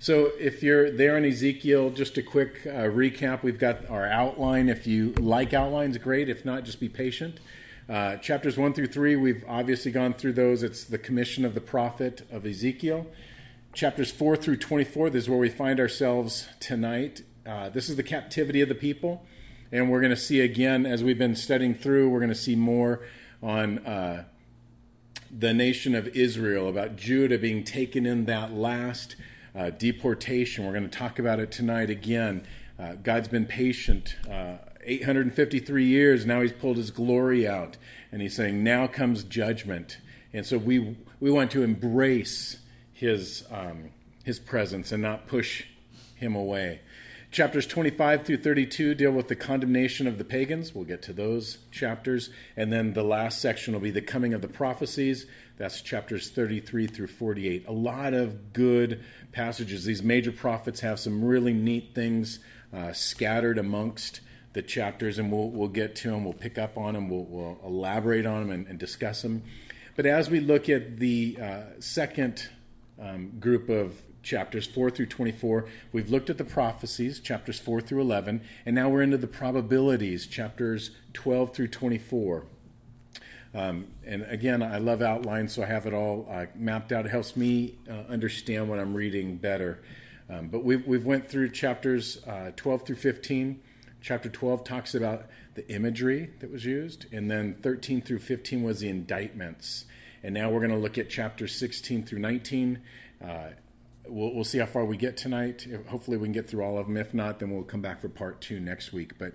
So if you're there in Ezekiel, just a quick recap. We've got our outline. If you like outlines, great. If not, just be patient. Chapters 1 through 3, we've obviously gone through those. It's the commission of the prophet of Ezekiel. Chapters 4 through 24, this is where we find ourselves tonight. This is the captivity of the people. And we're going to see again, as we've been studying through, we're going to see more on the nation of Israel, about Judah being taken in that last deportation. We're going to talk about it tonight again. God's been patient 853 years. Now he's pulled his glory out, and he's saying, now comes judgment. And so we want to embrace his presence and not push him away. Chapters 25 through 32 deal with the condemnation of the pagans. We'll get to those chapters. And then the last section will be the coming of the prophecies. That's chapters 33 through 48. A lot of good passages. These major prophets have some really neat things scattered amongst the chapters, and we'll get to them. We'll pick up on them. We'll elaborate on them and discuss them. But as we look at the second group of chapters 4 through 24, we've looked at the prophecies, chapters 4 through 11, and now we're into the probabilities, chapters 12 through 24. And again, I love outlines, so I have it all mapped out. It helps me understand what I'm reading better. But we've went through chapters 12 through 15. Chapter 12 talks about the imagery that was used, and then 13 through 15 was the indictments. And now we're going to look at chapters 16 through 19. We'll see how far we get tonight. Hopefully we can get through all of them. If not, then we'll come back for part 2 next week. But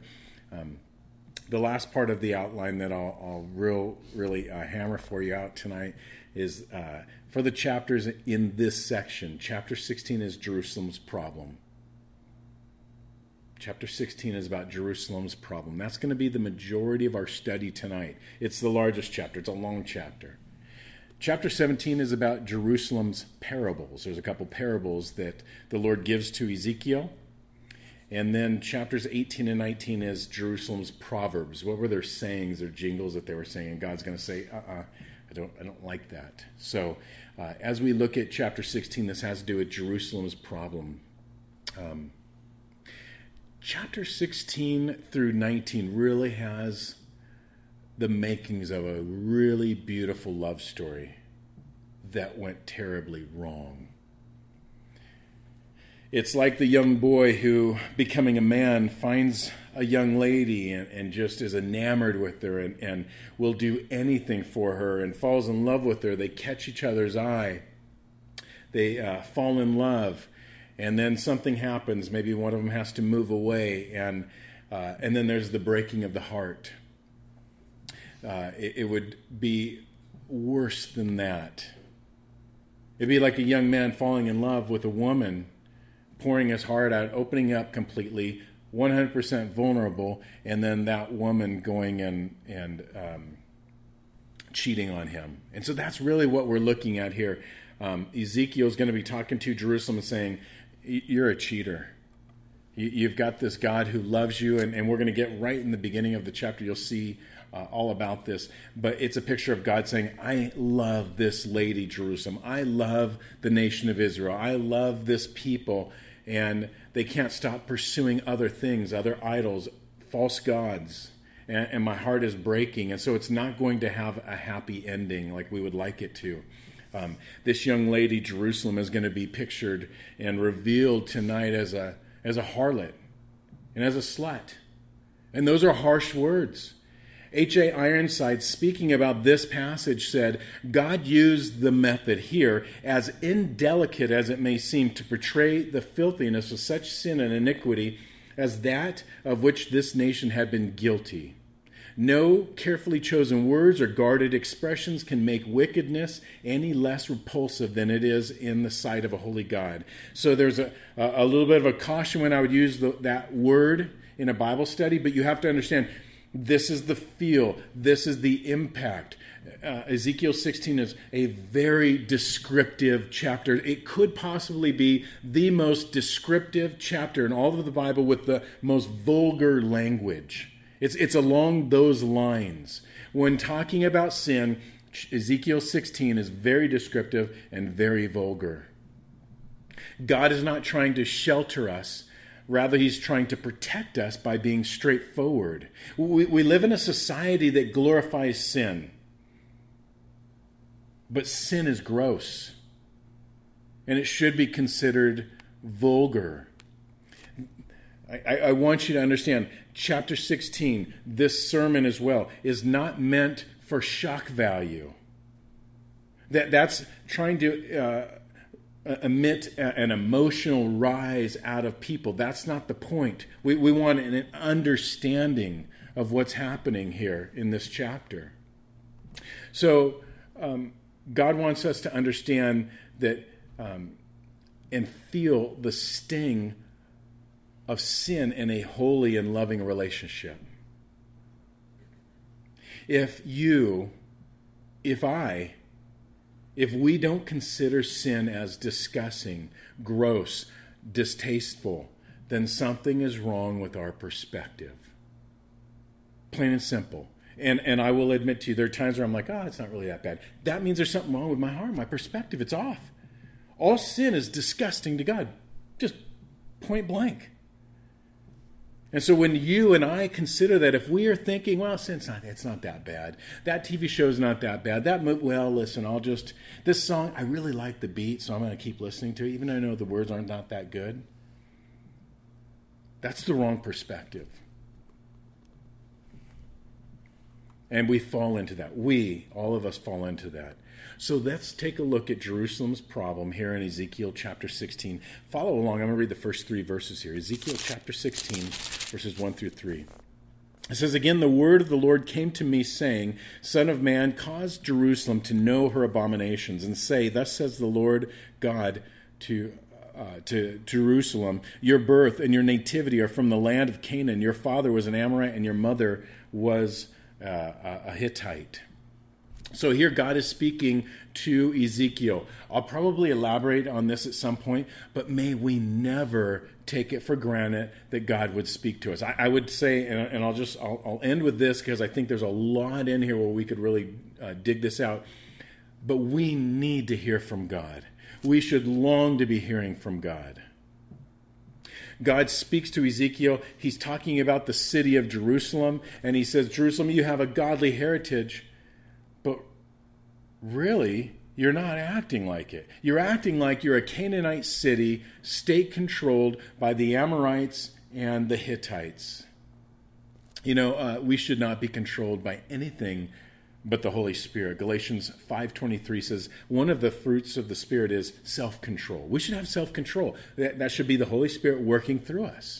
the last part of the outline that I'll really hammer for you out tonight is for the chapters in this section. Chapter 16 is Jerusalem's problem. Chapter 16 is about Jerusalem's problem. That's going to be the majority of our study tonight. It's the largest chapter. It's a long chapter. Chapter 17 is about Jerusalem's parables. There's a couple parables that the Lord gives to Ezekiel. And then chapters 18 and 19 is Jerusalem's proverbs. What were their sayings, their jingles that they were saying? And God's going to say, I don't like that. So as we look at chapter 16, this has to do with Jerusalem's problem. Chapter 16 through 19 really has the makings of a really beautiful love story that went terribly wrong. It's like the young boy who, becoming a man, finds a young lady and just is enamored with her and will do anything for her and falls in love with her. They catch each other's eye. They fall in love. And then something happens. Maybe one of them has to move away, and then there's the breaking of the heart. It would be worse than that. It'd be like a young man falling in love with a woman, pouring his heart out, opening up completely, 100% vulnerable, and then that woman going and cheating on him. And so that's really what we're looking at here. Ezekiel's going to be talking to Jerusalem and saying, you're a cheater. You've got this God who loves you, and we're going to get right in the beginning of the chapter. You'll see all about this. But it's a picture of God saying, I love this lady, Jerusalem. I love the nation of Israel. I love this people, and they can't stop pursuing other things, other idols, false gods. And my heart is breaking, and so it's not going to have a happy ending like we would like it to. This young lady, Jerusalem, is going to be pictured and revealed tonight as a harlot and as a slut. And those are harsh words. H.A. Ironside, speaking about this passage, said, God used the method here, as indelicate as it may seem, to portray the filthiness of such sin and iniquity as that of which this nation had been guilty. No carefully chosen words or guarded expressions can make wickedness any less repulsive than it is in the sight of a holy God. So there's a little bit of a caution when I would use that word in a Bible study, but you have to understand, this is the feel, this is the impact. Ezekiel 16 is a very descriptive chapter. It could possibly be the most descriptive chapter in all of the Bible with the most vulgar language. It's along those lines. When talking about sin, Ezekiel 16 is very descriptive and very vulgar. God is not trying to shelter us. Rather, he's trying to protect us by being straightforward. We live in a society that glorifies sin. But sin is gross. And it should be considered vulgar. I want you to understand, chapter 16, this sermon as well, is not meant for shock value. That's trying to emit an emotional rise out of people. That's not the point. We want an understanding of what's happening here in this chapter. So God wants us to understand that and feel the sting of sin in a holy and loving relationship. If we don't consider sin as disgusting, gross, distasteful, then something is wrong with our perspective. Plain and simple. And I will admit to you, there are times where I'm like, it's not really that bad. That means there's something wrong with my heart, my perspective. It's off. All sin is disgusting to God. Just point blank. And so when you and I consider that, if we are thinking, it's not that bad. That TV show's not that bad. This song, I really like the beat, so I'm going to keep listening to it, even though I know the words aren't not that good. That's the wrong perspective. And we fall into that. All of us fall into that. So let's take a look at Jerusalem's problem here in Ezekiel chapter 16. Follow along. I'm going to read the first 3 verses here. Ezekiel chapter 16, verses 1 through 3. It says, "Again, the word of the Lord came to me, saying, Son of man, cause Jerusalem to know her abominations, and say, Thus says the Lord God to Jerusalem, your birth and your nativity are from the land of Canaan. Your father was an Amorite, and your mother was a Hittite." So here God is speaking to Ezekiel. I'll probably elaborate on this at some point, but may we never take it for granted that God would speak to us. I would say, and I'll end with this because I think there's a lot in here where we could really dig this out, but we need to hear from God. We should long to be hearing from God. God speaks to Ezekiel. He's talking about the city of Jerusalem, and he says, Jerusalem, you have a godly heritage, but really, you're not acting like it. You're acting like you're a Canaanite city, state-controlled by the Amorites and the Hittites. We should not be controlled by anything but the Holy Spirit. Galatians 5:23 says, one of the fruits of the Spirit is self-control. We should have self-control. That should be the Holy Spirit working through us.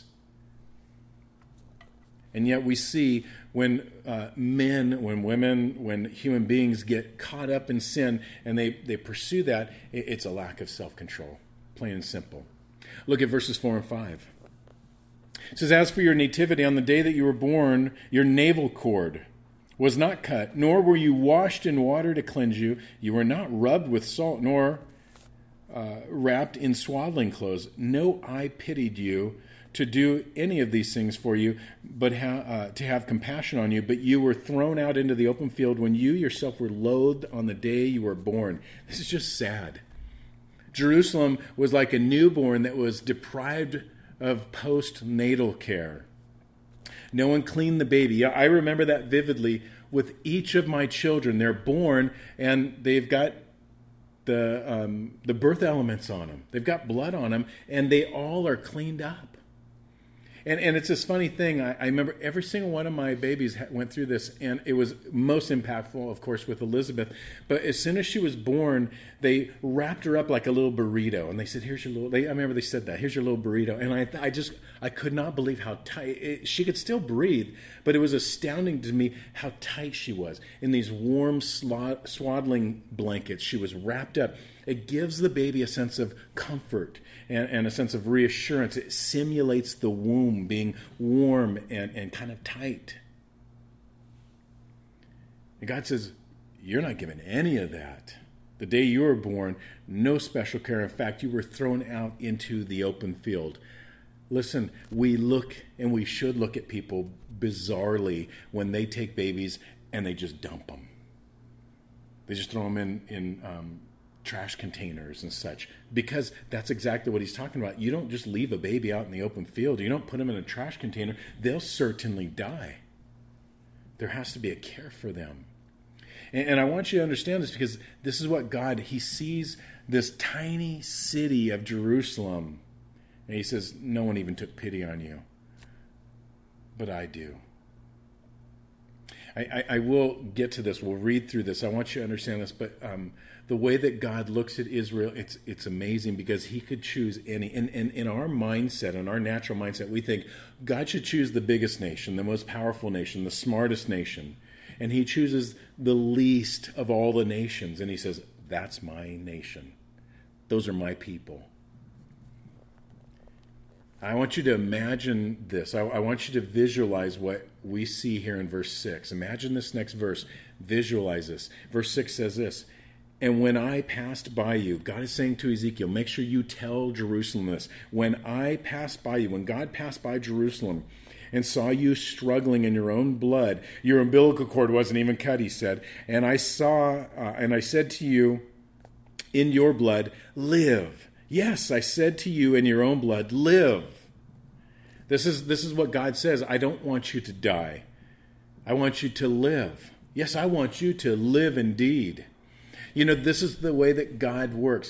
And yet we see when men, when women, when human beings get caught up in sin and they pursue that, it's a lack of self-control, plain and simple. Look at verses 4 and 5. It says, "As for your nativity, on the day that you were born, your navel cord was not cut, nor were you washed in water to cleanse you. You were not rubbed with salt, nor wrapped in swaddling clothes. No eye pitied you to do any of these things for you, but to have compassion on you. But you were thrown out into the open field when you yourself were loathed on the day you were born." This is just sad. Jerusalem was like a newborn that was deprived of postnatal care. No one cleaned the baby. I remember that vividly with each of my children. They're born and they've got the birth elements on them. They've got blood on them, and they all are cleaned up. And it's this funny thing. I remember every single one of my babies went through this, and it was most impactful, of course, with Elizabeth. But as soon as she was born, they wrapped her up like a little burrito, and they said, "Here's your little." I remember they said that, "Here's your little burrito," and I could not believe how tight she could still breathe, but it was astounding to me how tight she was in these warm swaddling blankets. She was wrapped up. It gives the baby a sense of comfort and a sense of reassurance. It simulates the womb being warm and kind of tight. And God says, you're not given any of that. The day you were born, no special care. In fact, you were thrown out into the open field. Listen, we look and we should look at people bizarrely when they take babies and they just dump them. They just throw them in trash containers and such, because that's exactly what he's talking about. You don't just leave a baby out in the open field. You don't put them in a trash container. They'll certainly die. There has to be a care for them. And I want you to understand this, because this is what God, he sees this tiny city of Jerusalem, and he says, no one even took pity on you, but I do. I will get to this. We'll read through this. I want you to understand this, but the way that God looks at Israel, it's amazing, because he could choose any. And in our mindset, in our natural mindset, we think God should choose the biggest nation, the most powerful nation, the smartest nation. And he chooses the least of all the nations. And he says, that's my nation. Those are my people. I want you to imagine this. I want you to visualize what we see here in verse 6. Imagine this next verse. Visualize this. Verse 6 says this, and when I passed by you, God is saying to Ezekiel, make sure you tell Jerusalem this. When I passed by you, when God passed by Jerusalem and saw you struggling in your own blood, your umbilical cord wasn't even cut, he said, and I said to you, in your blood, live. Yes, I said to you, in your own blood, live. This is what God says. I don't want you to die. I want you to live. Yes, I want you to live indeed. You know, this is the way that God works.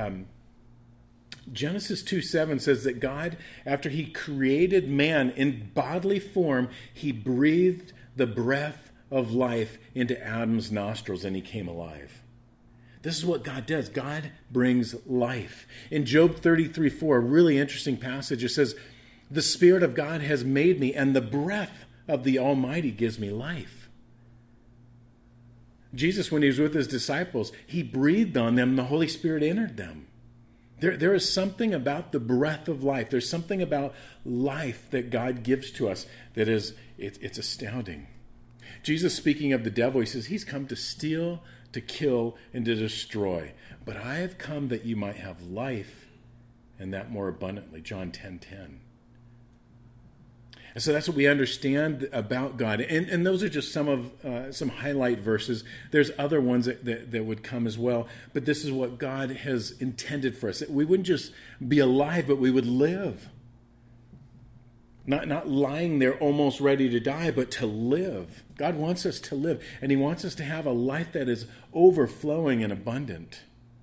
Genesis 2:7 says that God, after he created man in bodily form, he breathed the breath of life into Adam's nostrils and he came alive. This is what God does. God brings life. In Job 33:4, a really interesting passage, it says, the Spirit of God has made me, and the breath of the Almighty gives me life. Jesus, when he was with his disciples, he breathed on them, and the Holy Spirit entered them. There is something about the breath of life. There's something about life that God gives to us that is, it's astounding. Jesus, speaking of the devil, he says, he's come to steal, to kill, and to destroy. But I have come that you might have life, and that more abundantly. John 10:10. And so that's what we understand about God. And those are just some highlight verses. There's other ones that would come as well. But this is what God has intended for us. That we wouldn't just be alive, but we would live. Not lying there almost ready to die, but to live. God wants us to live. And he wants us to have a life that is overflowing and abundant.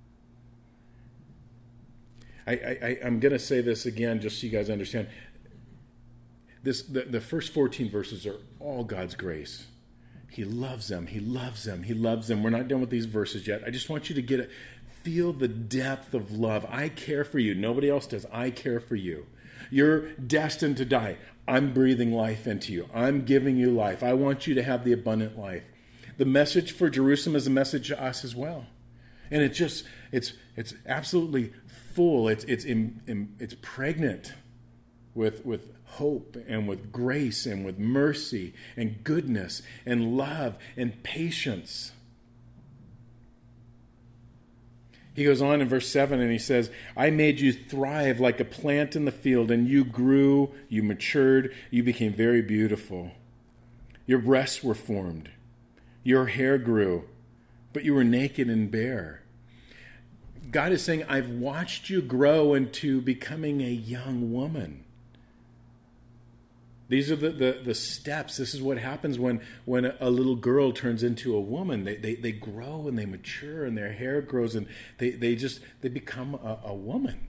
I'm going to say this again just so you guys understand. The first 14 verses are all God's grace. He loves them. He loves them. He loves them. We're not done with these verses yet. I just want you to get it. Feel the depth of love. I care for you. Nobody else does. I care for you. You're destined to die. I'm breathing life into you. I'm giving you life. I want you to have the abundant life. The message for Jerusalem is a message to us as well. And it's absolutely full. It's pregnant with hope and with grace and with mercy and goodness and love and patience. He goes on in verse 7 and he says, I made you thrive like a plant in the field, and you grew, you matured, you became very beautiful. Your breasts were formed, your hair grew, but you were naked and bare. God is saying, I've watched you grow into becoming a young woman. These are the steps. This is what happens when a little girl turns into a woman. They grow and they mature and their hair grows and they become a woman.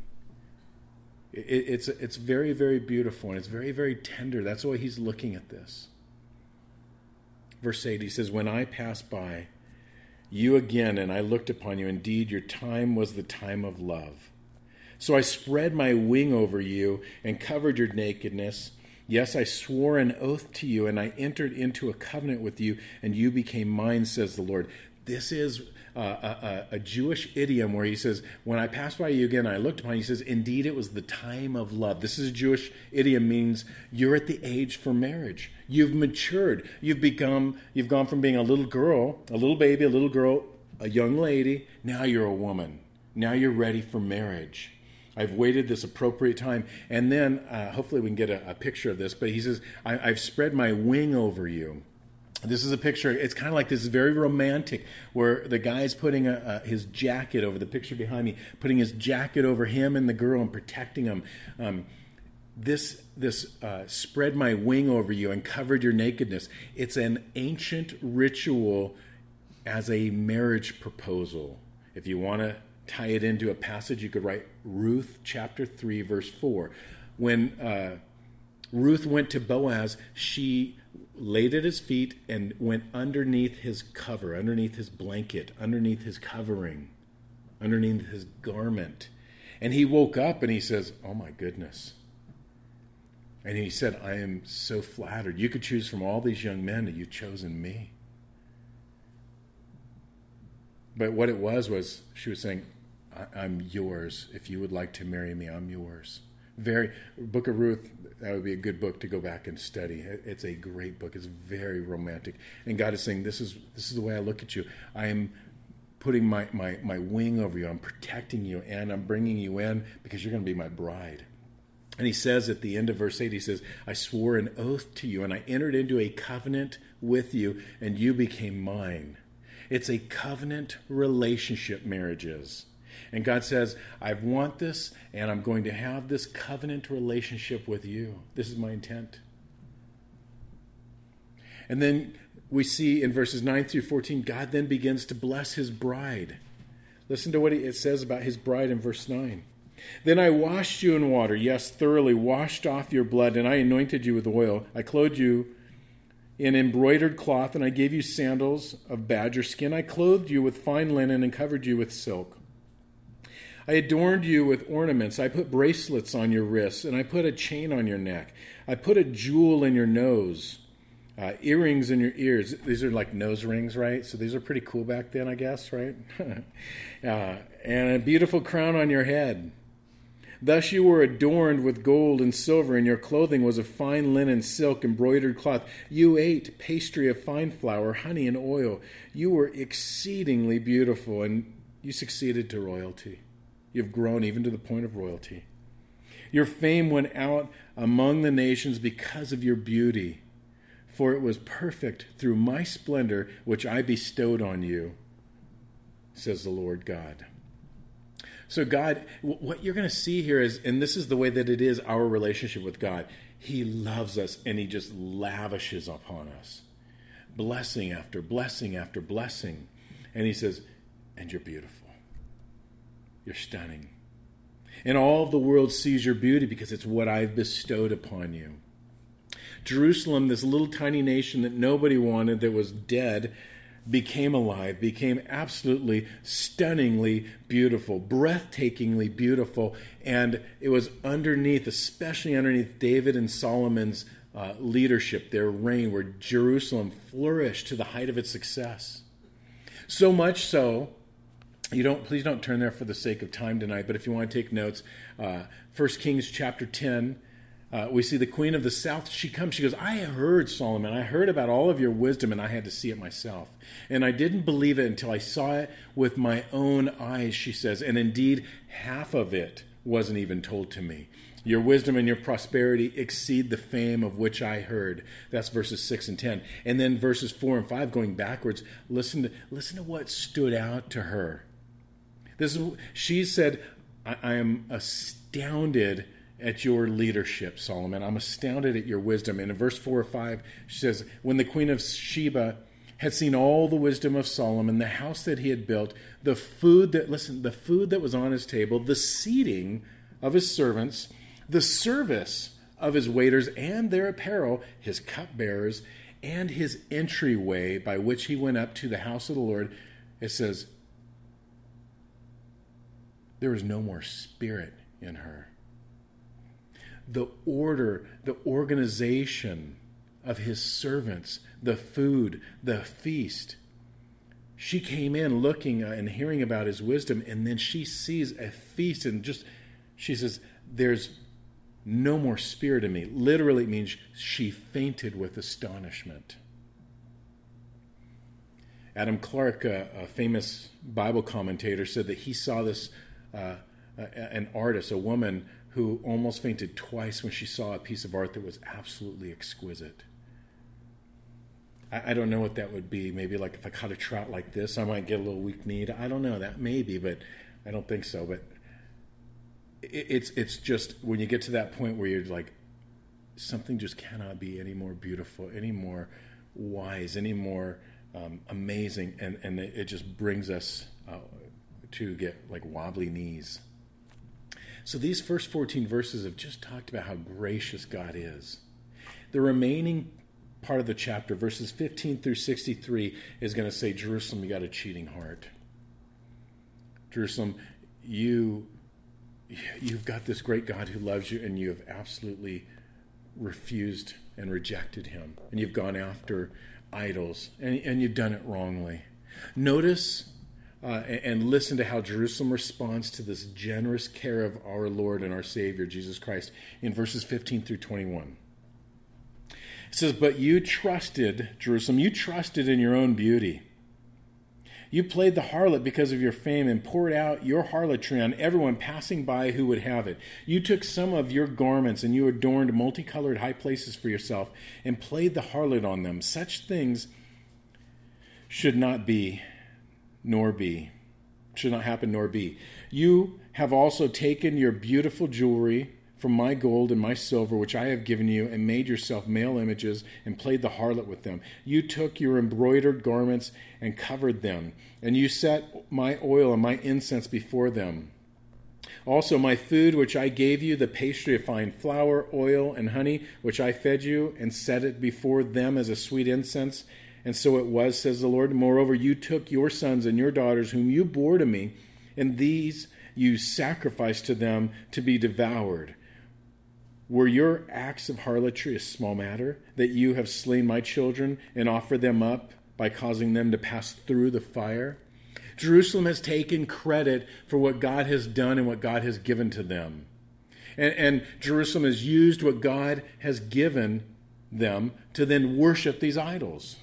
It's very, very beautiful and it's very, very tender. That's why he's looking at this. Verse 8, he says, when I passed by you again and I looked upon you, indeed your time was the time of love. So I spread my wing over you and covered your nakedness. Yes, I swore an oath to you, and I entered into a covenant with you, and you became mine, says the Lord. This is a Jewish idiom where he says, when I passed by you again, I looked upon you, he says, indeed, it was the time of love. This is a Jewish idiom, means you're at the age for marriage. You've matured. You've gone from being a little girl, a little baby, a little girl, a young lady. Now you're a woman. Now you're ready for marriage. I've waited this appropriate time. And then, hopefully we can get a picture of this, but he says, I've spread my wing over you. This is a picture. It's kind of like this very romantic, where the guy's putting his jacket over the picture behind me, putting his jacket over him and the girl and protecting them. This spread my wing over you and covered your nakedness. It's an ancient ritual as a marriage proposal. If you want to tie it into a passage, you could write Ruth chapter 3, verse 4. When Ruth went to Boaz, she laid at his feet and went underneath his cover, underneath his blanket, underneath his covering, underneath his garment. And he woke up and he says, "Oh my goodness." And he said, "I am so flattered. You could choose from all these young men, and you've chosen me." But what it was she was saying, I'm yours. If you would like to marry me, I'm yours. Book of Ruth, that would be a good book to go back and study. It's a great book. It's very romantic. And God is saying, this is the way I look at you. I am putting my wing over you. I'm protecting you, and I'm bringing you in because you're going to be my bride. And he says at the end of verse 8, he says, I swore an oath to you, and I entered into a covenant with you, and you became mine. It's a covenant relationship, marriage is. And God says, I want this, and I'm going to have this covenant relationship with you. This is my intent. And then we see in verses 9 through 14, God then begins to bless his bride. Listen to what it says about his bride in verse 9. Then I washed you in water, yes, thoroughly washed off your blood, and I anointed you with oil. I clothed you in embroidered cloth, and I gave you sandals of badger skin. I clothed you with fine linen and covered you with silk. I adorned you with ornaments. I put bracelets on your wrists, and I put a chain on your neck. I put a jewel in your nose, earrings in your ears. These are like nose rings, right? So these are pretty cool back then, I guess, right? And a beautiful crown on your head. Thus you were adorned with gold and silver, and your clothing was of fine linen, silk, embroidered cloth. You ate pastry of fine flour, honey, and oil. You were exceedingly beautiful, and you succeeded to royalty. You've grown even to the point of royalty. Your fame went out among the nations because of your beauty, for it was perfect through my splendor, which I bestowed on you, says the Lord God. So God, what you're going to see here is, and this is the way that it is, our relationship with God. He loves us, and he just lavishes upon us. Blessing after blessing after blessing. And he says, and you're beautiful. You're stunning. And all of the world sees your beauty because it's what I've bestowed upon you. Jerusalem, this little tiny nation that nobody wanted, that was dead, became alive, became absolutely stunningly beautiful, breathtakingly beautiful. And it was underneath, especially underneath David and Solomon's leadership, their reign, where Jerusalem flourished to the height of its success. So much so, please don't turn there for the sake of time tonight, but if you want to take notes, 1 Kings chapter 10, we see the queen of the south. She comes, she goes, I heard, Solomon, I heard about all of your wisdom, and I had to see it myself. And I didn't believe it until I saw it with my own eyes, she says. And indeed, half of it wasn't even told to me. Your wisdom and your prosperity exceed the fame of which I heard. That's verses 6 and 10. And then verses 4 and 5, going backwards, listen to what stood out to her. She said, I am astounded at your leadership, Solomon. I'm astounded at your wisdom. And in verse 4 or 5, she says, when the queen of Sheba had seen all the wisdom of Solomon, the house that he had built, the food that was on his table, the seating of his servants, the service of his waiters and their apparel, his cupbearers, and his entryway by which he went up to the house of the Lord, it says, there was no more spirit in her. The order, the organization of his servants, the food, the feast. She came in looking and hearing about his wisdom, and then she sees a feast and she says, there's no more spirit in me. Literally, it means she fainted with astonishment. Adam Clark, a famous Bible commentator, said that he saw this an artist, a woman who almost fainted twice when she saw a piece of art that was absolutely exquisite. I don't know what that would be. Maybe like if I caught a trout like this, I might get a little weak-kneed. I don't know. That maybe, but I don't think so. But it's just when you get to that point where you're like, something just cannot be any more beautiful, any more wise, any more amazing, and it just brings us to get like wobbly knees. So these first 14 verses have just talked about how gracious God is. The remaining part of the chapter, verses 15 through 63, is going to say, Jerusalem, you got a cheating heart. Jerusalem, you've got this great God who loves you, and you have absolutely refused and rejected him. And you've gone after idols, and you've done it wrongly. Notice and listen to how Jerusalem responds to this generous care of our Lord and our Savior, Jesus Christ, in verses 15 through 21. It says, but you trusted, Jerusalem, you trusted in your own beauty. You played the harlot because of your fame and poured out your harlotry on everyone passing by who would have it. You took some of your garments and you adorned multicolored high places for yourself and played the harlot on them. Such things should not be, nor be. Should not happen, nor be. You have also taken your beautiful jewelry from my gold and my silver, which I have given you, and made yourself male images and played the harlot with them. You took your embroidered garments and covered them, and you set my oil and my incense before them. Also my food, which I gave you, the pastry of fine flour, oil, and honey, which I fed you, and set it before them as a sweet incense. And so it was, says the Lord. Moreover, you took your sons and your daughters, whom you bore to me, and these you sacrificed to them to be devoured. Were your acts of harlotry a small matter, that you have slain my children and offered them up by causing them to pass through the fire? Jerusalem has taken credit for what God has done and what God has given to them. And Jerusalem has used what God has given them to then worship these idols.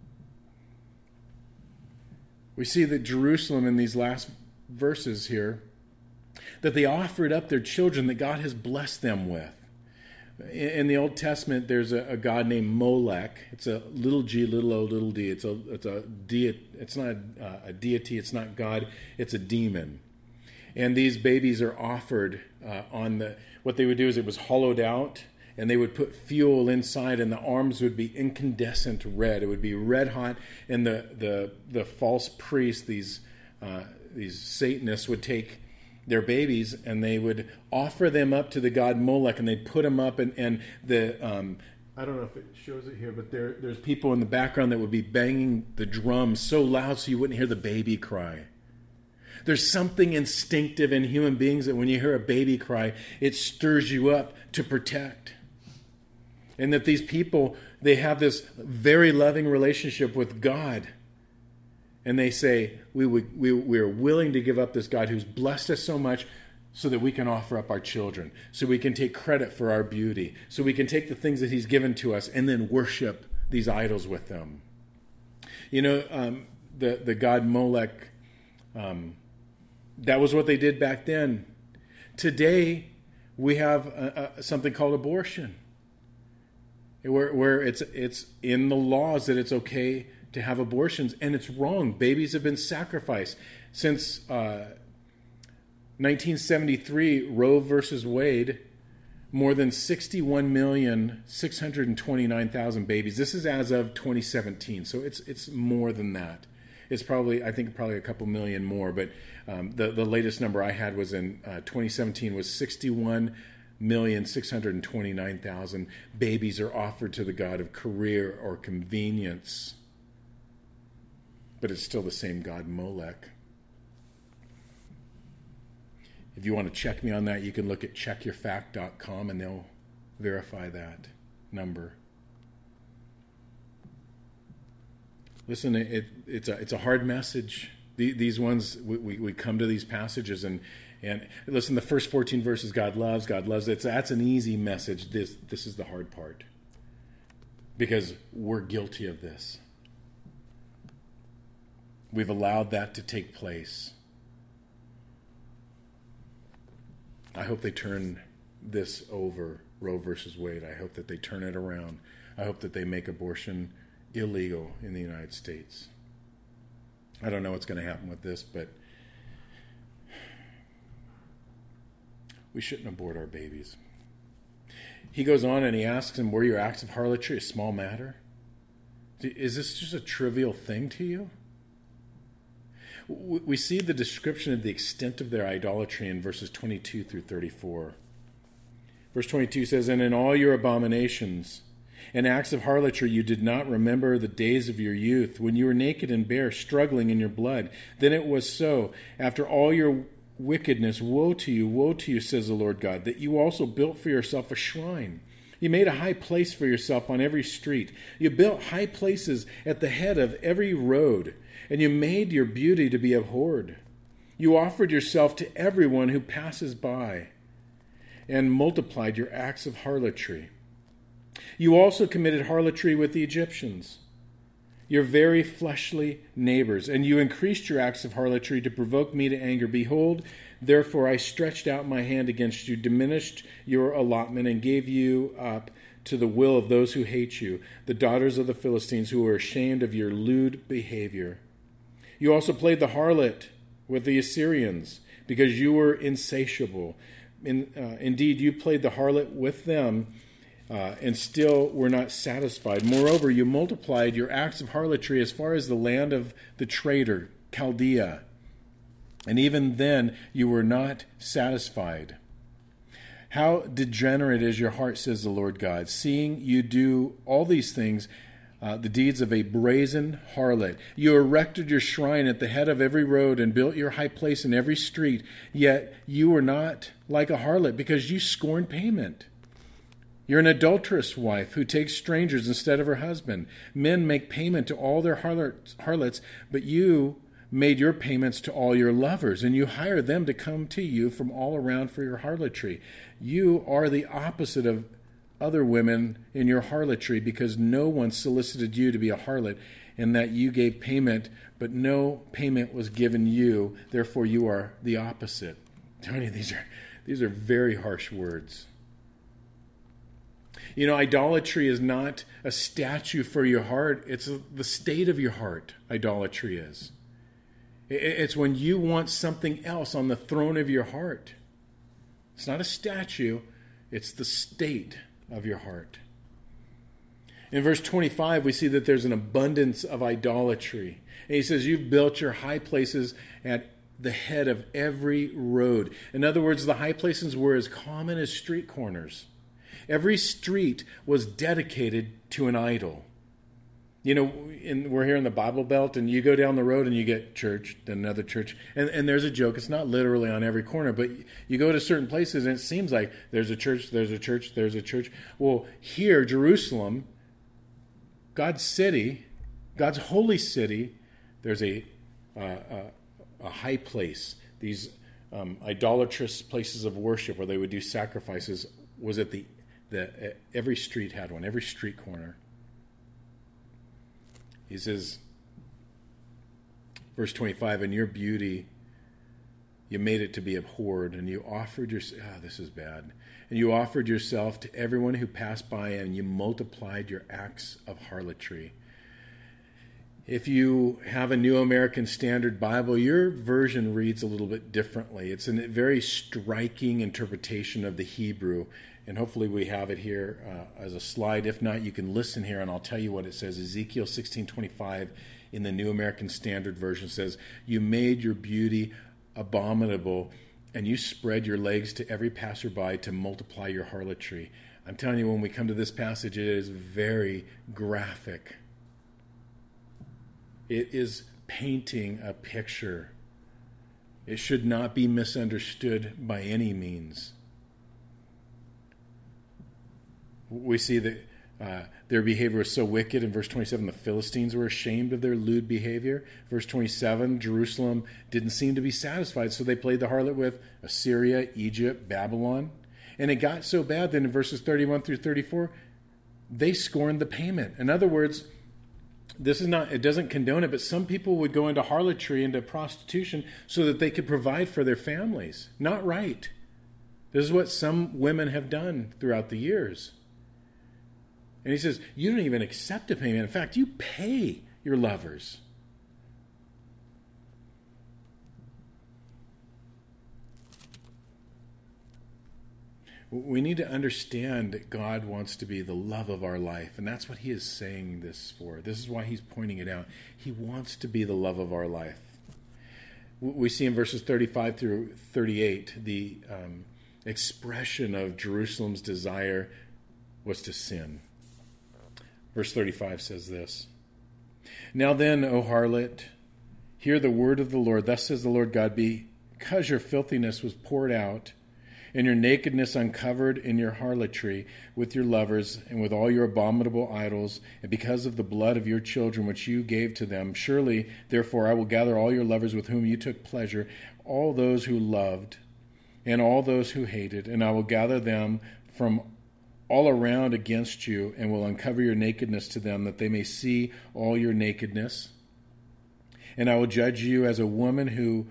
We see that Jerusalem in these last verses here, that they offered up their children that God has blessed them with. In the Old Testament, there's a god named Molech. It's a little g, little o, little d. It's not a deity. It's not God. It's a demon. And these babies are offered what they would do is it was hollowed out, and they would put fuel inside, and the arms would be incandescent red. It would be red hot, and the false priests, these Satanists, would take their babies and they would offer them up to the god Molech, and they'd put them up, and the I don't know if it shows it here, but there's people in the background that would be banging the drums so loud so you wouldn't hear the baby cry. There's something instinctive in human beings that when you hear a baby cry, it stirs you up to protect. And that these people, they have this very loving relationship with God. And they say, we're willing to give up this God who's blessed us so much so that we can offer up our children, so we can take credit for our beauty, so we can take the things that he's given to us and then worship these idols with them. You know, the god Molech, that was what they did back then. Today, we have something called abortion, where it's in the laws that it's okay to have abortions, and it's wrong. Babies have been sacrificed. Since 1973, Roe versus Wade, more than 61,629,000 babies. This is as of 2017, so it's more than that. It's probably a couple million more, but the latest number I had was in 2017 was 61,629,000 babies are offered to the god of career or convenience. But it's still the same god, Molech. If you want to check me on that, you can look at checkyourfact.com and they'll verify that number. Listen, it's a hard message. These ones, we come to these passages and listen, the first 14 verses, God loves. That's an easy message. This is the hard part. Because we're guilty of this. We've allowed that to take place. I hope they turn this over, Roe versus Wade. I hope that they turn it around. I hope that they make abortion illegal in the United States. I don't know what's going to happen with this, but we shouldn't abort our babies. He goes on and he asks him, were your acts of harlotry a small matter? Is this just a trivial thing to you? We see the description of the extent of their idolatry in verses 22 through 34. Verse 22 says, and in all your abominations and acts of harlotry you did not remember the days of your youth, when you were naked and bare, struggling in your blood. Then it was so, after all your wickedness, woe to you, says the Lord God, that you also built for yourself a shrine. You made a high place for yourself on every street. You built high places at the head of every road, and you made your beauty to be abhorred. You offered yourself to everyone who passes by, and multiplied your acts of harlotry. You also committed harlotry with the Egyptians, your very fleshly neighbors, and you increased your acts of harlotry to provoke me to anger. Behold, therefore I stretched out my hand against you, diminished your allotment, and gave you up to the will of those who hate you, the daughters of the Philistines, who are ashamed of your lewd behavior. You also played the harlot with the Assyrians, because you were insatiable. Indeed, you played the harlot with them, and still were not satisfied. Moreover, you multiplied your acts of harlotry as far as the land of the traitor, Chaldea. And even then you were not satisfied. How degenerate is your heart, says the Lord God, seeing you do all these things, the deeds of a brazen harlot. You erected your shrine at the head of every road and built your high place in every street, yet you were not like a harlot, because you scorned payment. You're an adulterous wife who takes strangers instead of her husband. Men make payment to all their harlots, but you made your payments to all your lovers, and you hire them to come to you from all around for your harlotry. You are the opposite of other women in your harlotry, because no one solicited you to be a harlot, and that you gave payment, but no payment was given you. Therefore, you are the opposite. I'm telling you, these are very harsh words. You know, idolatry is not a statue for your heart. It's the state of your heart, idolatry is. It's when you want something else on the throne of your heart. It's not a statue. It's the state of your heart. In verse 25, we see that there's an abundance of idolatry. And he says, you've built your high places at the head of every road. In other words, the high places were as common as street corners. Every street was dedicated to an idol. You know, we're here in the Bible Belt, and you go down the road and you get church, then another church. And there's a joke. It's not literally on every corner, but you go to certain places and it seems like there's a church, there's a church, there's a church. Well, here, Jerusalem, God's city, God's holy city, there's a high place. These idolatrous places of worship where they would do sacrifices was at every street had one, every street corner. He says, verse 25, in your beauty, you made it to be abhorred, and you offered this is bad. And you offered yourself to everyone who passed by, and you multiplied your acts of harlotry. If you have a New American Standard Bible, your version reads a little bit differently. It's a very striking interpretation of the Hebrew. And hopefully we have it here as a slide. If not, you can listen here and I'll tell you what it says. Ezekiel 16:25 in the New American Standard Version says, you made your beauty abominable, and you spread your legs to every passerby to multiply your harlotry. I'm telling you, when we come to this passage, it is very graphic. It is painting a picture. It should not be misunderstood by any means. We see that their behavior was so wicked. In verse 27, the Philistines were ashamed of their lewd behavior. Verse 27, Jerusalem didn't seem to be satisfied, so they played the harlot with Assyria, Egypt, Babylon. And it got so bad that in verses 31 through 34, they scorned the payment. In other words, it doesn't condone it, but some people would go into harlotry, into prostitution, so that they could provide for their families. Not right. This is what some women have done throughout the years. And he says, you don't even accept a payment. In fact, you pay your lovers. We need to understand that God wants to be the love of our life, and that's what he is saying this for. This is why he's pointing it out. He wants to be the love of our life. We see in verses 35 through 38, the expression of Jerusalem's desire was to sin. Verse 35 says this, "Now then, O harlot, hear the word of the Lord. Thus says the Lord God, because your filthiness was poured out, and your nakedness uncovered in your harlotry with your lovers and with all your abominable idols, and because of the blood of your children which you gave to them, surely, therefore, I will gather all your lovers with whom you took pleasure, all those who loved, and all those who hated, and I will gather them from all around against you, and will uncover your nakedness to them, that they may see all your nakedness. And I will judge you as a woman who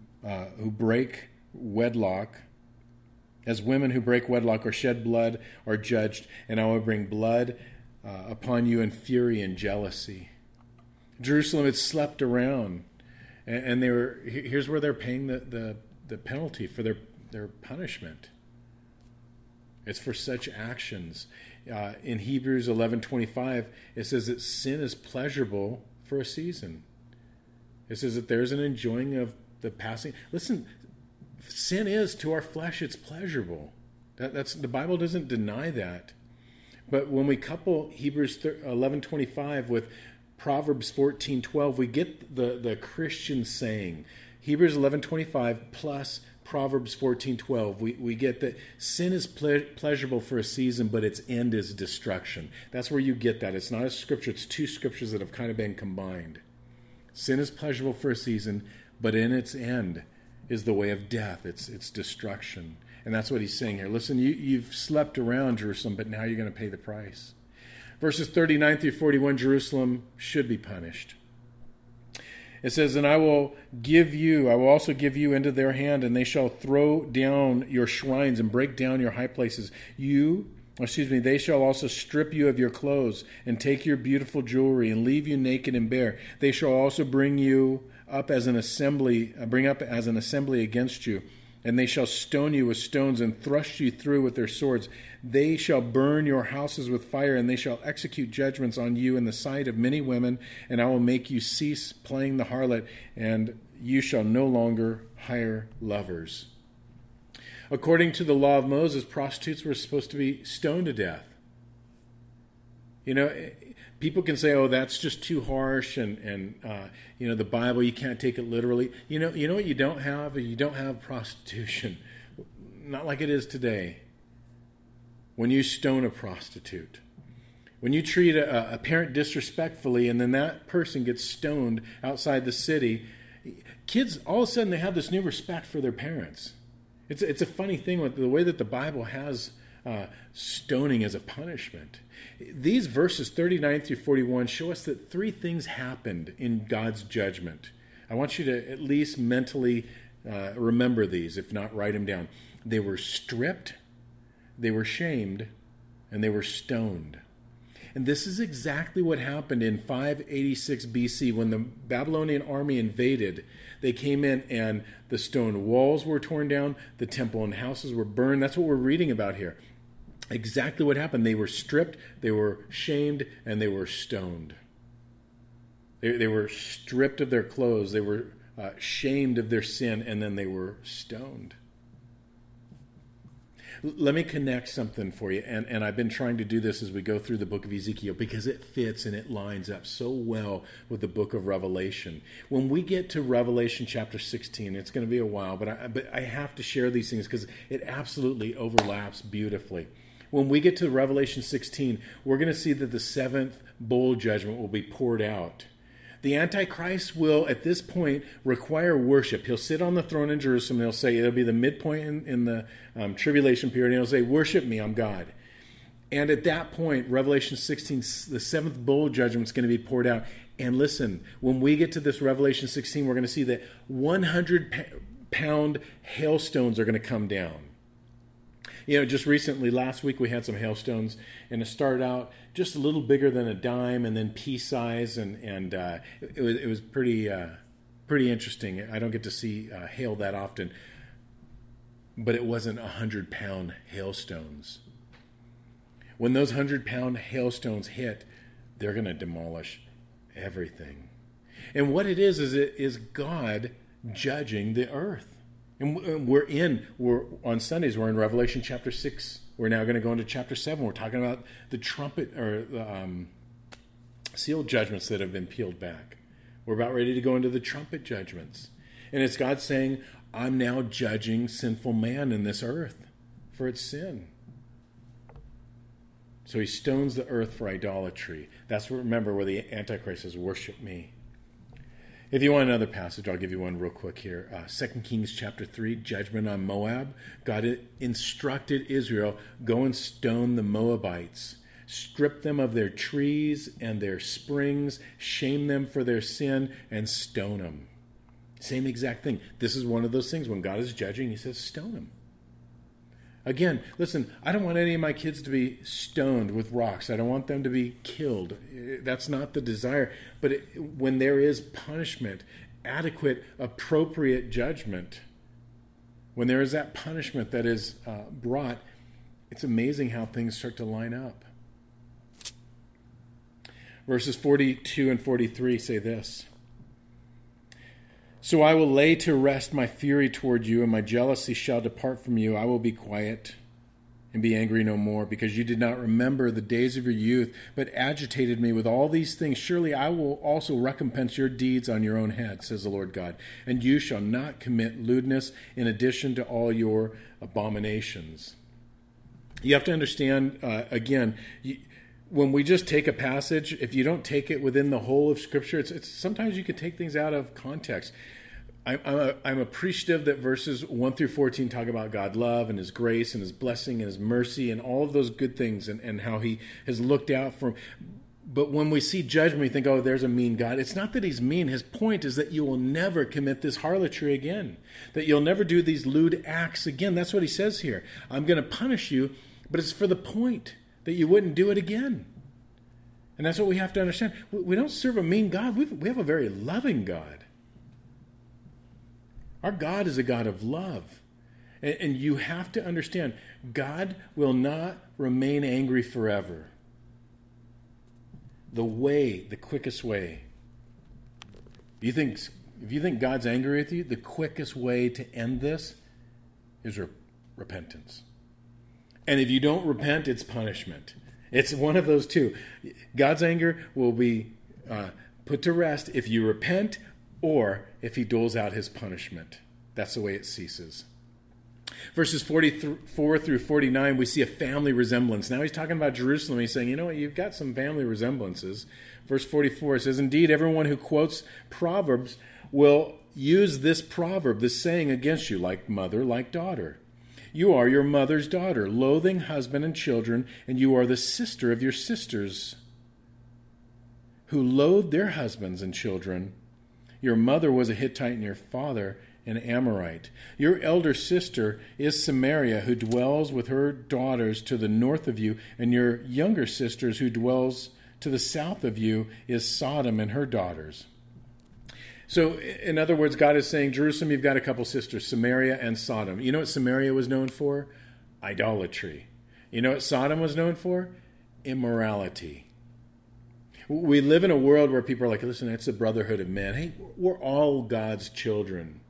break wedlock, as women who break wedlock or shed blood are judged, and I will bring blood upon you in fury and jealousy." Jerusalem had slept around, and here's where they're paying the penalty for their punishment. It's for such actions. In Hebrews 11:25, it says that sin is pleasurable for a season. It says that there's an enjoying of the passing. Listen, sin is to our flesh, it's pleasurable. That's the Bible doesn't deny that. But when we couple Hebrews 11:25 with Proverbs 14:12, we get the Christian saying. Hebrews 11:25 plus Proverbs 14:12. We get that sin is pleasurable for a season, but its end is destruction. That's where you get that. It's not a scripture. It's two scriptures that have kind of been combined. Sin is pleasurable for a season, but in its end is the way of death. It's destruction. And that's what he's saying here. Listen, you've slept around Jerusalem, but now you're going to pay the price. Verses 39 through 41, Jerusalem should be punished. It says, "And I will also give you into their hand, and they shall throw down your shrines and break down your high places. They shall also strip you of your clothes and take your beautiful jewelry and leave you naked and bare. They shall also bring up as an assembly against you, and they shall stone you with stones and thrust you through with their swords. They shall burn your houses with fire, and they shall execute judgments on you in the sight of many women, and I will make you cease playing the harlot, and you shall no longer hire lovers." According to the law of Moses, prostitutes were supposed to be stoned to death. You know, people can say, "Oh, that's just too harsh," and the Bible, you can't take it literally. You know what you don't have? You don't have prostitution. Not like it is today. When you stone a prostitute, when you treat a parent disrespectfully, and then that person gets stoned outside the city, kids all of a sudden they have this new respect for their parents. It's a funny thing with the way that the Bible has stoning as a punishment. These verses 39 through 41 show us that three things happened in God's judgment. I want you to at least mentally remember these, if not write them down. They were stripped, they were shamed, and they were stoned. And this is exactly what happened in 586 BC when the Babylonian army invaded. They came in and the stone walls were torn down, the temple and houses were burned. That's what we're reading about here. Exactly what happened. They were stripped, they were shamed, and they were stoned. They were stripped of their clothes, they were shamed of their sin, and then they were stoned. Let me connect something for you, and I've been trying to do this as we go through the book of Ezekiel because it fits and it lines up so well with the book of Revelation. When we get to Revelation chapter 16, it's going to be a while, but I have to share these things because it absolutely overlaps beautifully. When we get to Revelation 16, we're going to see that the seventh bowl judgment will be poured out. The Antichrist will, at this point, require worship. He'll sit on the throne in Jerusalem, and he'll say, it'll be the midpoint in the tribulation period, and he'll say, "Worship me, I'm God." And at that point, Revelation 16, the seventh bowl judgment is going to be poured out. And listen, when we get to this Revelation 16, we're going to see that 100-pound hailstones are going to come down. Just recently, last week, we had some hailstones, and it started out just a little bigger than a dime, and then pea size, and it was pretty interesting. I don't get to see hail that often, but it wasn't 100-pound hailstones. When those 100-pound hailstones hit, they're going to demolish everything. And what it is God judging the earth. And we're on Sundays, we're in Revelation chapter 6. We're now going to go into chapter 7. We're talking about the trumpet or the seal judgments that have been peeled back. We're about ready to go into the trumpet judgments. And it's God saying, I'm now judging sinful man in this earth for its sin. So he stones the earth for idolatry. That's remember where the Antichrist says, worship me. If you want another passage, I'll give you one real quick here. 2 Kings chapter 3, judgment on Moab. God instructed Israel, go and stone the Moabites. Strip them of their trees and their springs. Shame them for their sin and stone them. Same exact thing. This is one of those things when God is judging, he says, stone them. Again, listen, I don't want any of my kids to be stoned with rocks. I don't want them to be killed. That's not the desire. But when there is punishment, adequate, appropriate judgment, when there is that punishment that is brought, it's amazing how things start to line up. Verses 42 and 43 say this. So I will lay to rest my fury toward you, and my jealousy shall depart from you. I will be quiet and be angry no more, because you did not remember the days of your youth, but agitated me with all these things. Surely I will also recompense your deeds on your own head, says the Lord God. And you shall not commit lewdness in addition to all your abominations. You have to understand, when we just take a passage, if you don't take it within the whole of Scripture, it's sometimes you can take things out of context. I'm appreciative that verses 1 through 14 talk about God's love and his grace and his blessing and his mercy and all of those good things and how he has looked out for. But when we see judgment, we think, oh, there's a mean God. It's not that he's mean. His point is that you will never commit this harlotry again, that you'll never do these lewd acts again. That's what he says here. I'm going to punish you, but it's for the point that you wouldn't do it again. And that's what we have to understand. We don't serve a mean God. We have a very loving God. Our God is a God of love. And you have to understand, God will not remain angry forever. The quickest way. If you think God's angry with you, the quickest way to end this is repentance. And if you don't repent, it's punishment. It's one of those two. God's anger will be put to rest if you repent or if he doles out his punishment. That's the way it ceases. Verses 44 through 49, we see a family resemblance. Now he's talking about Jerusalem. He's saying, you know what, you've got some family resemblances. Verse 44 says, indeed, everyone who quotes Proverbs will use this proverb, this saying against you, like mother, like daughter. You are your mother's daughter, loathing husband and children, and you are the sister of your sisters who loathed their husbands and children. Your mother was a Hittite and your father an Amorite. Your elder sister is Samaria, who dwells with her daughters to the north of you, and your younger sisters who dwells to the south of you is Sodom and her daughters. So, in other words, God is saying, Jerusalem, you've got a couple sisters, Samaria and Sodom. You know what Samaria was known for? Idolatry. You know what Sodom was known for? Immorality. We live in a world where people are like, listen, it's the brotherhood of men. Hey, we're all God's children.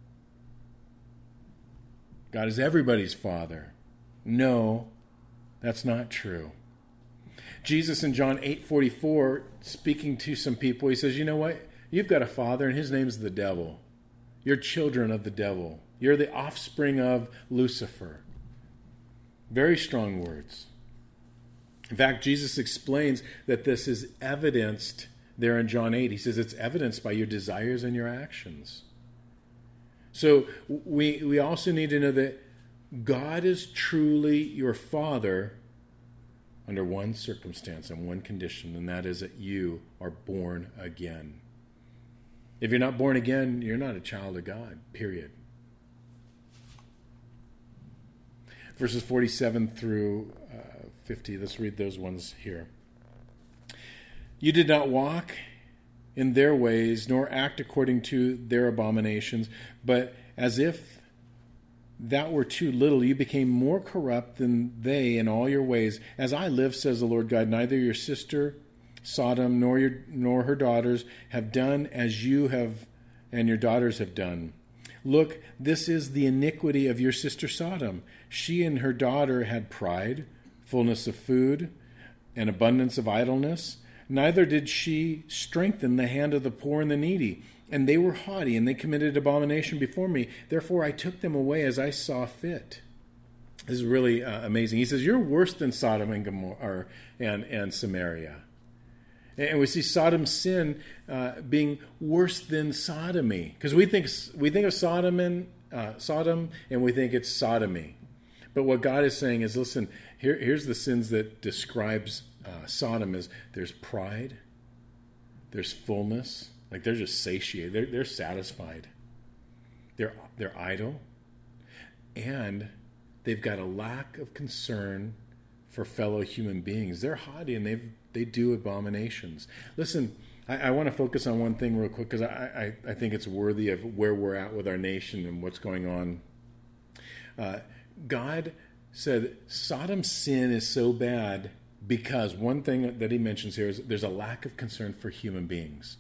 God is everybody's father. No, that's not true. Jesus in John 8:44, speaking to some people, he says, you know what? You've got a father, and his name's the devil. You're children of the devil. You're the offspring of Lucifer. Very strong words. In fact, Jesus explains that this is evidenced there in John 8. He says it's evidenced by your desires and your actions. So we also need to know that God is truly your Father under one circumstance and one condition, and that is that you are born again. If you're not born again, you're not a child of God, period. verses 47 through 50. Let's read those ones here. You did not walk in their ways, nor act according to their abominations, but as if that were too little, you became more corrupt than they in all your ways. As I live, says the Lord God, neither your sister Sodom nor her daughters have done as you have and your daughters have done. Look, this is the iniquity of your sister Sodom. She and her daughter had pride, fullness of food, and abundance of idleness. Neither did she strengthen the hand of the poor and the needy. And they were haughty, and they committed abomination before me. Therefore I took them away as I saw fit. This is really amazing. He says, you're worse than Sodom and Gomorrah and Samaria. And we see Sodom's sin being worse than sodomy. Because we think of Sodom and we think it's sodomy. But what God is saying is, listen, here's the sins that describes Sodom is there's pride, there's fullness, like they're just satiated, they're satisfied, they're idle, and they've got a lack of concern for fellow human beings. They're haughty and they do abominations. Listen, I want to focus on one thing real quick because I think it's worthy of where we're at with our nation and what's going on. God said Sodom's sin is so bad because one thing that he mentions here is there's a lack of concern for human beings.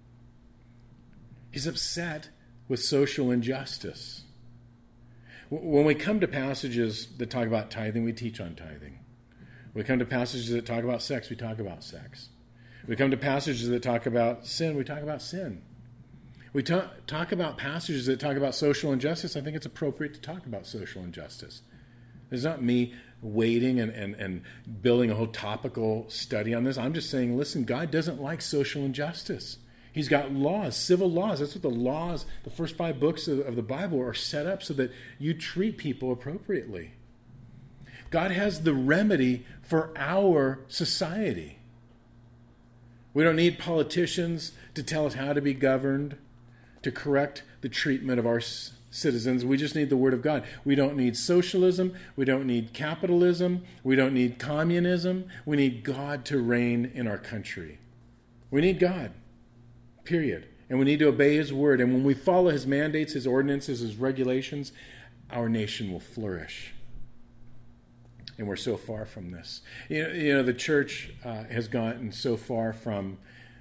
He's upset with social injustice. When we come to passages that talk about tithing, we teach on tithing. We come to passages that talk about sex, we talk about sex. We come to passages that talk about sin, we talk about sin. We talk about passages that talk about social injustice. I think it's appropriate to talk about social injustice. It's not me waiting and building a whole topical study on this. I'm just saying, listen, God doesn't like social injustice. He's got laws, civil laws. That's what the laws, the first 5 books of the Bible are set up so that you treat people appropriately. God has the remedy for our society. We don't need politicians to tell us how to be governed, to correct the treatment of our citizens. We just need the Word of God. We don't need socialism. We don't need capitalism. We don't need communism. We need God to reign in our country. We need God, period. And we need to obey His Word. And when we follow His mandates, His ordinances, His regulations, our nation will flourish. And we're so far from this. You know, the church has gotten so far from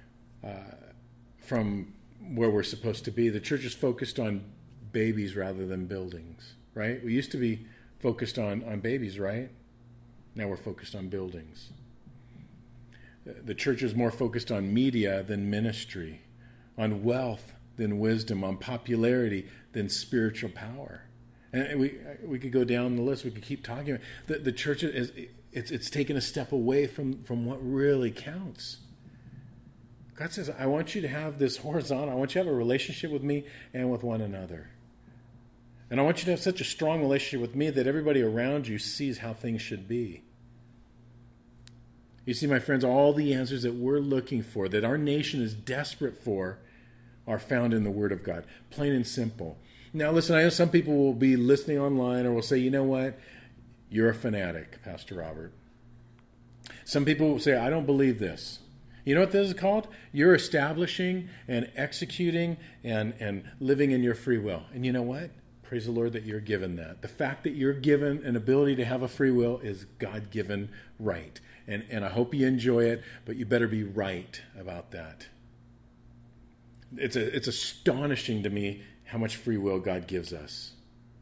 where we're supposed to be. The church is focused on babies rather than buildings, right? We used to be focused on babies, right? Now we're focused on buildings. The church is more focused on media than ministry, on wealth than wisdom, on popularity than spiritual power. And we could go down the list. We could keep talking. The church it's taken a step away from what really counts. God says, I want you to have this horizontal. I want you to have a relationship with me and with one another. And I want you to have such a strong relationship with me that everybody around you sees how things should be. You see, my friends, all the answers that we're looking for, that our nation is desperate for, are found in the Word of God. Plain and simple. Now, listen, I know some people will be listening online or will say, you know what? You're a fanatic, Pastor Robert. Some people will say, I don't believe this. You know what this is called? You're establishing and executing and living in your free will. And you know what? Praise the Lord that you're given that. The fact that you're given an ability to have a free will is God-given right. And I hope you enjoy it, but you better be right about that. It's astonishing to me how much free will God gives us.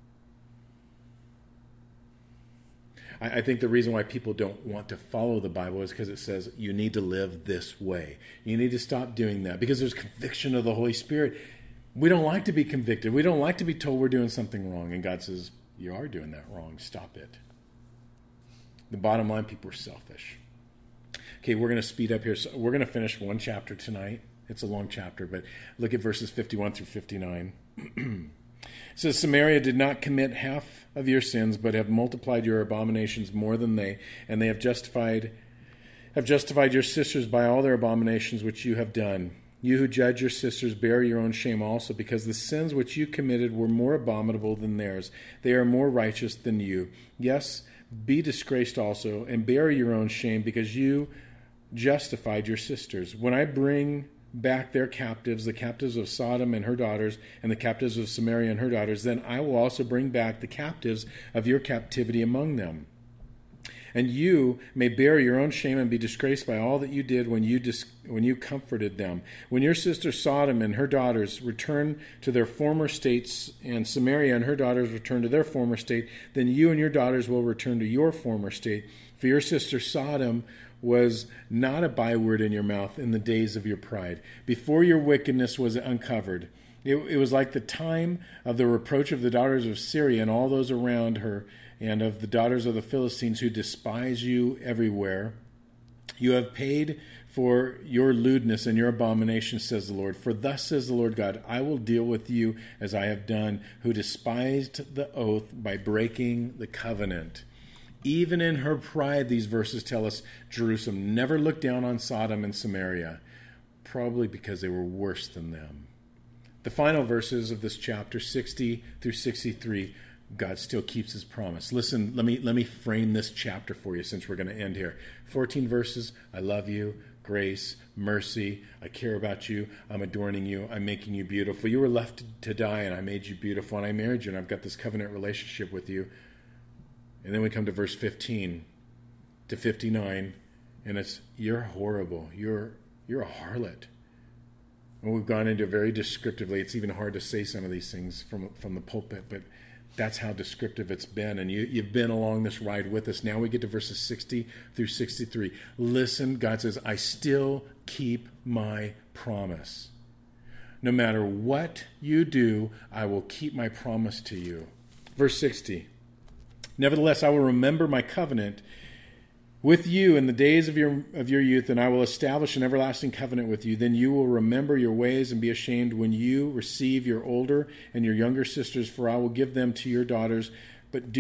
I think the reason why people don't want to follow the Bible is because it says you need to live this way. You need to stop doing that because there's conviction of the Holy Spirit. We don't like to be convicted. We don't like to be told we're doing something wrong. And God says, you are doing that wrong. Stop it. The bottom line, people are selfish. Okay, we're going to speed up here. So we're going to finish one chapter tonight. It's a long chapter, but look at verses 51 through 59. It says, Samaria did not commit half of your sins, but have multiplied your abominations more than they, and they have justified your sisters by all their abominations which you have done. You who judge your sisters, bear your own shame also, because the sins which you committed were more abominable than theirs. They are more righteous than you. Yes, be disgraced also, and bear your own shame, because you justified your sisters. When I bring back their captives, the captives of Sodom and her daughters, and the captives of Samaria and her daughters, then I will also bring back the captives of your captivity among them. And you may bear your own shame and be disgraced by all that you did when you comforted them. When your sister Sodom and her daughters return to their former states, and Samaria and her daughters return to their former state, then you and your daughters will return to your former state. For your sister Sodom was not a byword in your mouth in the days of your pride, before your wickedness was uncovered. It was like the time of the reproach of the daughters of Syria and all those around her, and of the daughters of the Philistines who despise you everywhere. You have paid for your lewdness and your abomination, says the Lord. For thus says the Lord God, I will deal with you as I have done, who despised the oath by breaking the covenant. Even in her pride, these verses tell us, Jerusalem never looked down on Sodom and Samaria, probably because they were worse than them. The final verses of this chapter, 60 through 63, God still keeps his promise. Listen, let me frame this chapter for you, since we're going to end here. 14 verses, I love you, grace, mercy, I care about you, I'm adorning you, I'm making you beautiful. You were left to die, and I made you beautiful, and I married you, and I've got this covenant relationship with you. And then we come to verse 15 to 59, and it's, you're horrible, you're a harlot. And we've gone into very descriptively. It's even hard to say some of these things from the pulpit, but that's how descriptive it's been. And you've been along this ride with us. Now we get to verses 60 through 63. Listen, God says, I still keep my promise. No matter what you do, I will keep my promise to you. Verse 60. Nevertheless, I will remember my covenant with you in the days of your youth, and I will establish an everlasting covenant with you. Then you will remember your ways and be ashamed when you receive your older and your younger sisters, for I will give them to your daughters, but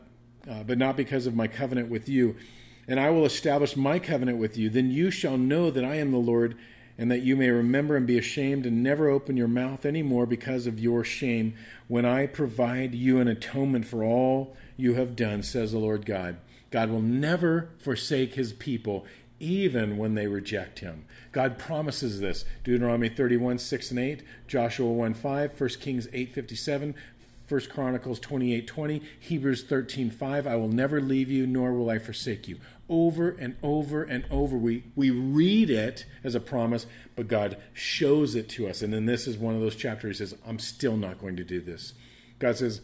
not because of my covenant with you. And I will establish my covenant with you. Then you shall know that I am the Lord, and that you may remember and be ashamed and never open your mouth any more because of your shame, when I provide you an atonement for all you have done, says the Lord God. God will never forsake his people, even when they reject him. God promises this. Deuteronomy 31, 6 and 8, Joshua 1, 5, 1 Kings 8, 57, 1 Chronicles 28, 20, Hebrews 13, 5, I will never leave you, nor will I forsake you. Over and over and over, we read it as a promise, but God shows it to us. And then this is one of those chapters he says, I'm still not going to do this. God says,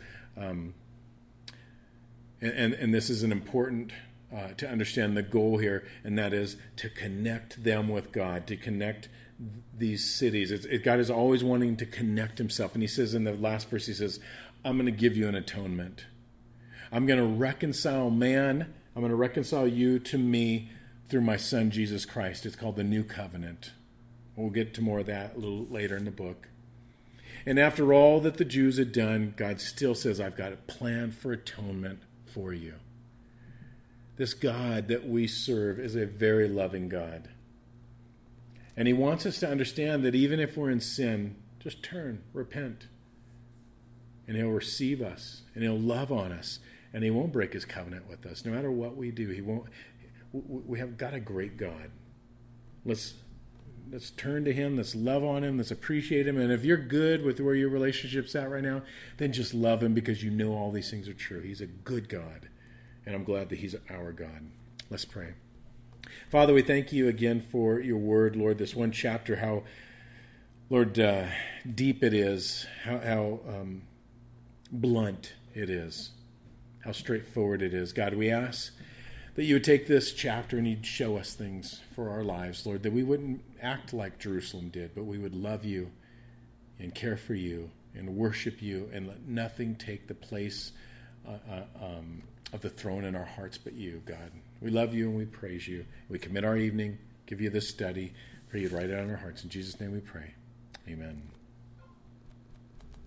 and this is an important to understand the goal here, and that is to connect them with God, to connect these cities. God is always wanting to connect himself. And he says in the last verse, he says, I'm going to give you an atonement. I'm going to reconcile man. I'm going to reconcile you to me through my son, Jesus Christ. It's called the New Covenant. We'll get to more of that a little later in the book. And after all that the Jews had done, God still says, I've got a plan for atonement for you. This God that we serve is a very loving God. And he wants us to understand that even if we're in sin, just turn, repent. And he'll receive us, and he'll love on us, and he won't break his covenant with us. No matter what we do, he won't. We have got a great God. Let's turn to him, let's love on him, let's appreciate him. And if you're good with where your relationship's at right now, then just love him, because you know all these things are true. He's a good God, and I'm glad that he's our God. Let's pray. Father, we thank you again for your word, Lord, this one chapter, how, Lord, deep it is, how blunt it is, how straightforward it is. God, we ask that you would take this chapter and you'd show us things for our lives, Lord, that we wouldn't act like Jerusalem did, but we would love you and care for you and worship you and let nothing take the place of the throne in our hearts but you, God. We love you and we praise you. We commit our evening, give you this study, pray you'd write it on our hearts. In Jesus' name we pray. Amen.